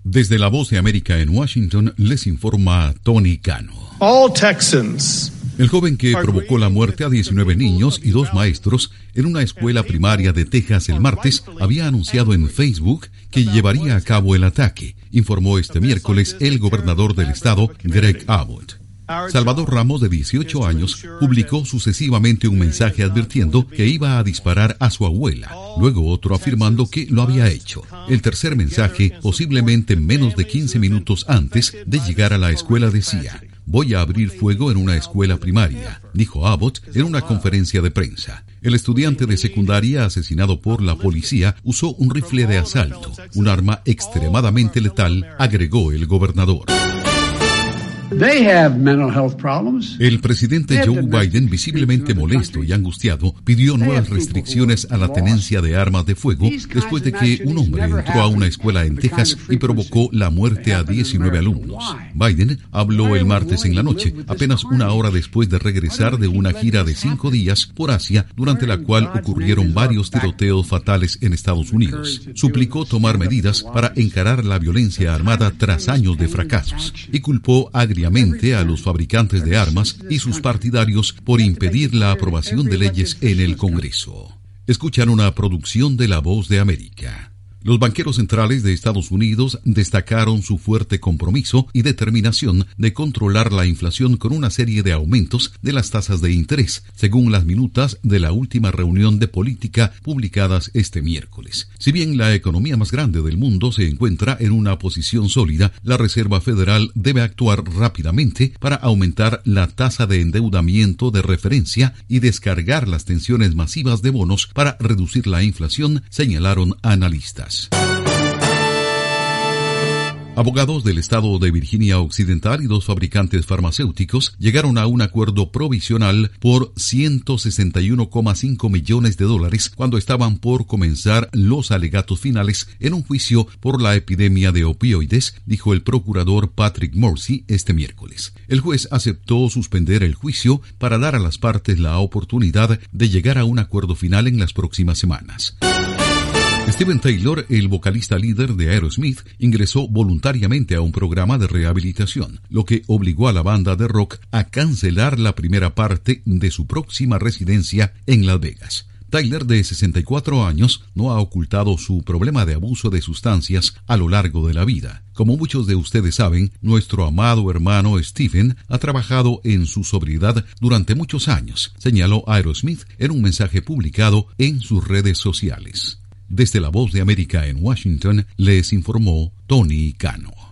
Desde la Voz de América en Washington les informa Tony Cano. All Texans. El joven que provocó la muerte a 19 niños y 2 maestros en una escuela primaria de Texas el martes había anunciado en Facebook que llevaría a cabo el ataque, informó este miércoles el gobernador del estado, Greg Abbott. Salvador Ramos, de 18 años, publicó sucesivamente un mensaje advirtiendo que iba a disparar a su abuela, luego otro afirmando que lo había hecho. El tercer mensaje, posiblemente menos de 15 minutos antes de llegar a la escuela, decía: "Voy a abrir fuego en una escuela primaria", dijo Abbott en una conferencia de prensa. El estudiante de secundaria asesinado por la policía usó un rifle de asalto, un arma extremadamente letal, agregó el gobernador. El presidente Joe Biden, visiblemente molesto y angustiado, pidió nuevas restricciones a la tenencia de armas de fuego después de que un hombre entró a una escuela en Texas y provocó la muerte a 19 alumnos. Biden habló el martes en la noche, apenas una hora después de regresar de una gira de 5 días por Asia, durante la cual ocurrieron varios tiroteos fatales en Estados Unidos. Suplicó tomar medidas para encarar la violencia armada tras años de fracasos y culpó agriamente a los fabricantes de armas y sus partidarios por impedir la aprobación de leyes en el Congreso. Escuchan una producción de La Voz de América. Los banqueros centrales de Estados Unidos destacaron su fuerte compromiso y determinación de controlar la inflación con una serie de aumentos de las tasas de interés, según las minutas de la última reunión de política publicadas este miércoles. Si bien la economía más grande del mundo se encuentra en una posición sólida, la Reserva Federal debe actuar rápidamente para aumentar la tasa de endeudamiento de referencia y descargar las tensiones masivas de bonos para reducir la inflación, señalaron analistas. Abogados del estado de Virginia Occidental y 2 fabricantes farmacéuticos llegaron a un acuerdo provisional por $161,5 millones cuando estaban por comenzar los alegatos finales en un juicio por la epidemia de opioides, dijo el procurador Patrick Morsi este miércoles. El juez aceptó suspender el juicio para dar a las partes la oportunidad de llegar a un acuerdo final en las próximas semanas. Steven Tyler, el vocalista líder de Aerosmith, ingresó voluntariamente a un programa de rehabilitación, lo que obligó a la banda de rock a cancelar la primera parte de su próxima residencia en Las Vegas. Tyler, de 64 años, no ha ocultado su problema de abuso de sustancias a lo largo de la vida. Como muchos de ustedes saben, nuestro amado hermano Steven ha trabajado en su sobriedad durante muchos años, señaló Aerosmith en un mensaje publicado en sus redes sociales. Desde la Voz de América en Washington, les informó Tony Cano.